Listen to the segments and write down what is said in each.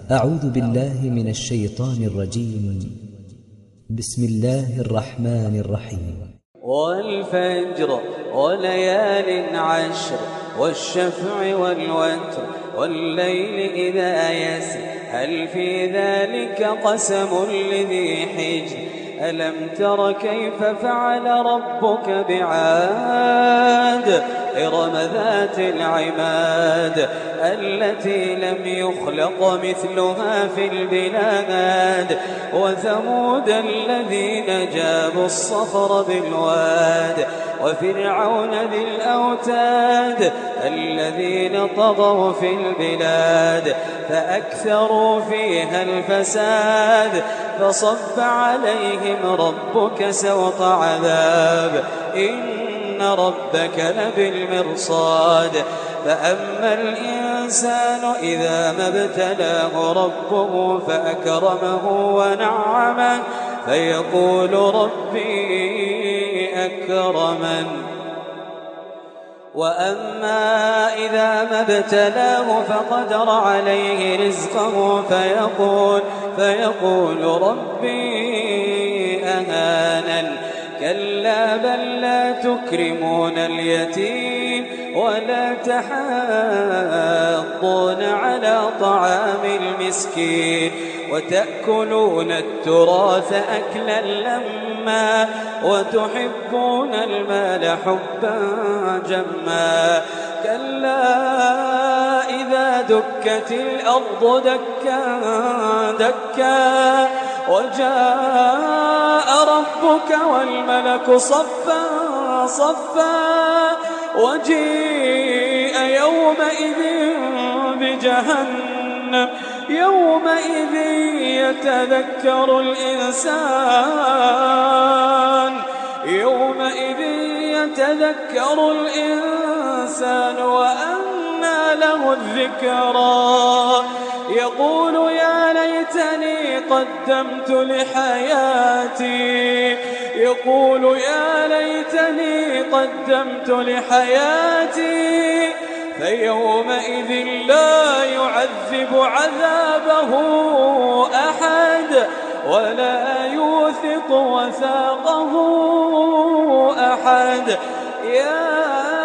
أعوذ بالله من الشيطان الرجيم. بسم الله الرحمن الرحيم. والفجر وليال عشر والشفع والوتر والليل إذا يسر هل في ذلك قسم لذي حجر ألم تر كيف فعل ربك بعاد إرم ذات العماد التي لم يخلق مثلها في البلاد وثمود الذين جابوا الصخر بالواد وفرعون ذي الأوتاد الذين طغوا في البلاد فأكثروا فيها الفساد فصب عليهم ربك سوط عذاب إن ربك لبالمرصاد فأما الإنسان إذا ما ابتلاه ربه فأكرمه ونعمه فيقول ربي أكرمن وأما إذا ما ابتلاه فقدر عليه رزقه فيقول ربي أهانن كلا بل لا تكرمون اليتيم ولا تحاضون على طعام المسكين وتأكلون التراث أكلا لما وتحبون المال حبا جما كلا إذا دكت الأرض دكا دكا وجاء ربك والملك صفا صفا وجيء يومئذ بجهنم يومئذ يتذكر الإنسان وأنى له الذكرى يقول يا ليتني قدمت لحياتي فيومئذ لا يعذب عذابه أحد ولا يوثق وثاقه أحد يا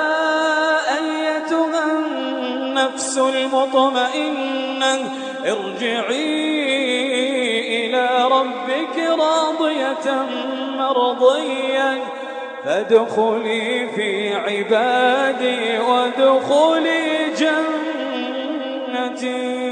أيتها النفس المطمئنة ارجعي إلى ربك راضية مرضية فادخلي في عبادي وادخلي جنتي.